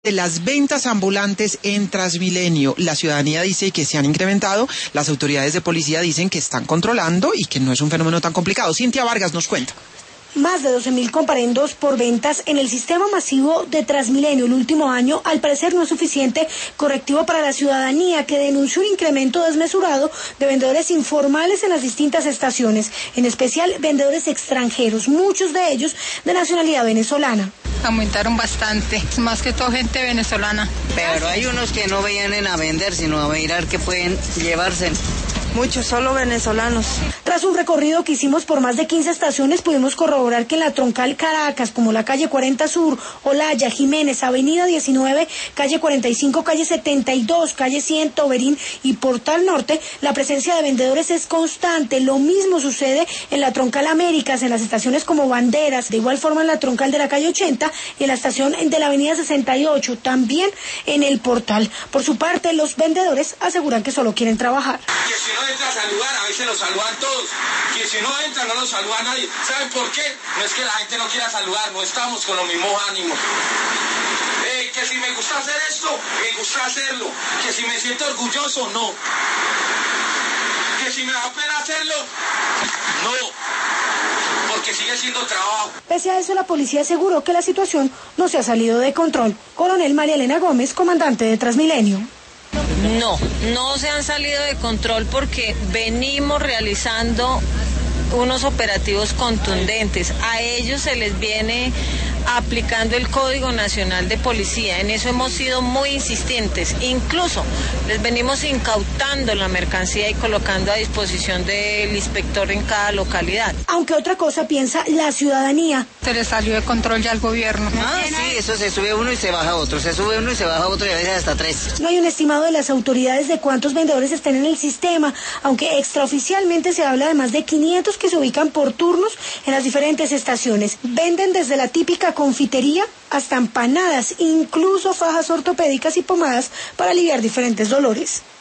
De las ventas ambulantes en Transmilenio, la ciudadanía dice que se han incrementado, las autoridades de policía dicen que están controlando y que no es un fenómeno tan complicado. Cintia Vargas nos cuenta. Más de 12.000 comparendos por ventas en el sistema masivo de Transmilenio el último año, al parecer no es suficiente correctivo para la ciudadanía, que denunció un incremento desmesurado de vendedores informales en las distintas estaciones, en especial vendedores extranjeros, muchos de ellos de nacionalidad venezolana. Aumentaron bastante, más que todo gente venezolana. Pero hay unos que no vienen a vender, sino a mirar qué pueden llevarse. Muchos solo venezolanos. Tras un recorrido que hicimos por más de 15 estaciones, pudimos corroborar que en la troncal Caracas, como la calle 40 Sur, Olaya, Jiménez, Avenida 19, calle 45, calle 72, calle 100, Toberín y Portal Norte, la presencia de vendedores es constante. Lo mismo sucede en la troncal Américas, en las estaciones como Banderas, de igual forma en la troncal de la calle 80 y en la estación de la Avenida 68, también en el Portal. Por su parte, los vendedores aseguran que solo quieren trabajar. No entra a saludar, a veces los saludan todos, que si no entra no los saluda nadie. ¿Saben por qué? No es que la gente no quiera saludar, no estamos con los mismos ánimos. Que si me gusta hacer esto, me gusta hacerlo. Que si me siento orgulloso, no. Que si me da pena hacerlo, no. Porque sigue siendo trabajo. Pese a eso, la policía aseguró que la situación no se ha salido de control. Coronel María Elena Gómez, comandante de Transmilenio. No se han salido de control porque venimos realizando unos operativos contundentes. A ellos se les viene aplicando el Código Nacional de Policía. En eso hemos sido muy insistentes. Incluso les venimos incautando la mercancía y colocando a disposición del inspector en cada localidad. Aunque otra cosa piensa la ciudadanía. Se les salió de control ya al gobierno. Sí, eso se sube uno y se baja otro, se sube uno y se baja otro y a veces hasta 3. No hay un estimado de las autoridades de cuántos vendedores estén en el sistema, aunque extraoficialmente se habla de más de 500 que se ubican por turnos en las diferentes estaciones. Venden desde la típica confitería hasta empanadas, incluso fajas ortopédicas y pomadas para aliviar diferentes dolores.